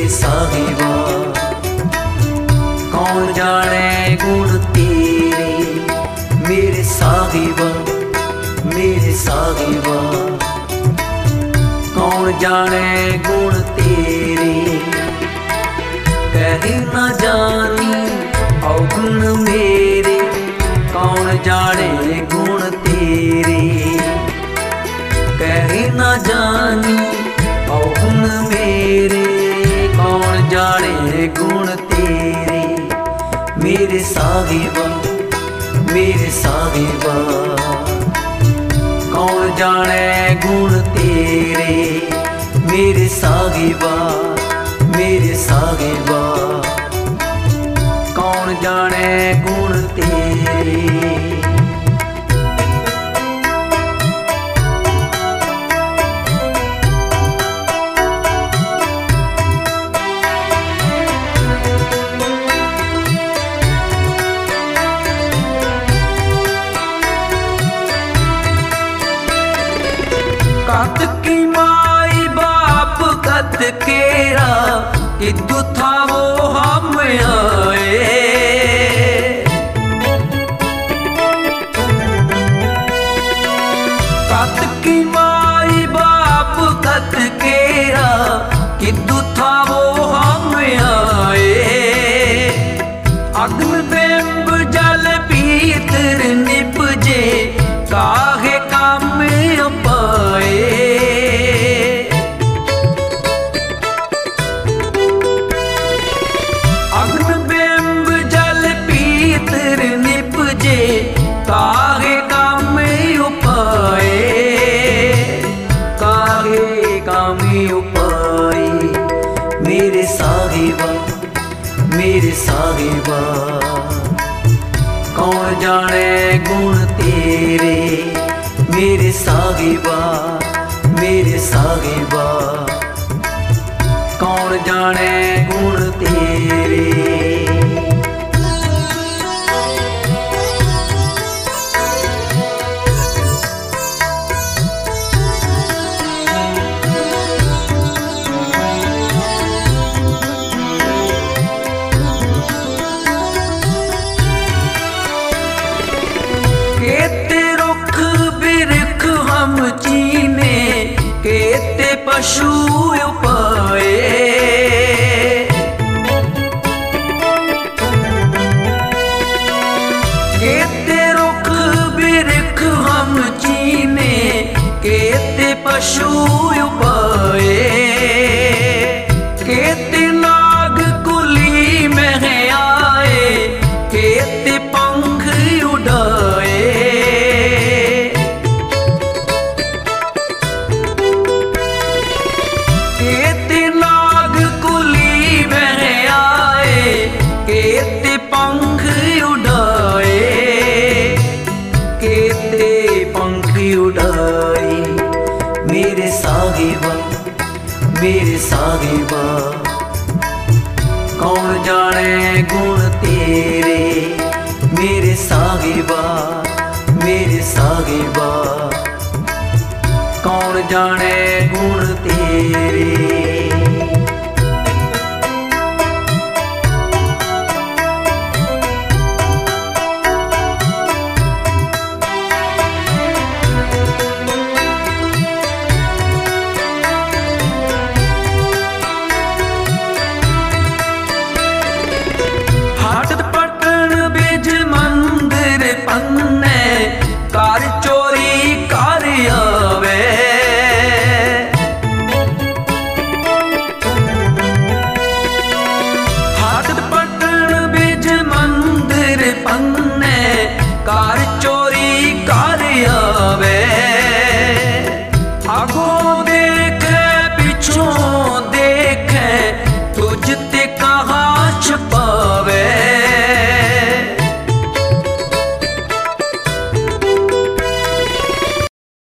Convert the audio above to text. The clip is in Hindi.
मेरे साहिबा। कौन जाने गुण तेरे मेरे साहिबा, मेरे साहिबा। कौन जाने गुण तेरे, कहीं न जानी अवगुण मेरे। कौन जाने गुण तेरे, कहीं न जानी अवगुण मेरे। कौन जाने गुण तेरे मेरे साहिबा, मेरे साहिबा। कौन जाने गुण तेरे मेरे साहिबा, मेरे साहिबा। कौन जाने गुण तेरे। कत की माई बाप कत केरा, किदु था वो हम आए। कत की माई बाप कत केरा, किदु था वो हम आए। अग्नि बिंब जल पीतर निपजे, काहे काम पाए। अग्नि बिंब जल पीतर निपजे, काहे काम उपाए। काहे काम उपाए मेरे साहिबा, मेरे साहिबा। कौन जाने गुण तेरे मेरे साहिबा, मेरे साहिबा। कौन जाने गुण तेरे। केते रुख बिरख हम चीने, केते पशु उपाए। केते रुख बिरख हम चीने, केते पशु उपाए। केते नाग कुली में आए, केते पंख उड़ाए। केते नाग कुली में आए, केते पंख उड़ाए। केते पंख उड़ाए मेरे साहिबा, मेरे साहिबा। कौन जाने गुण तेरे मेरे साहिबा, मेरे साहिबा। कौन जाने गुण तेरे।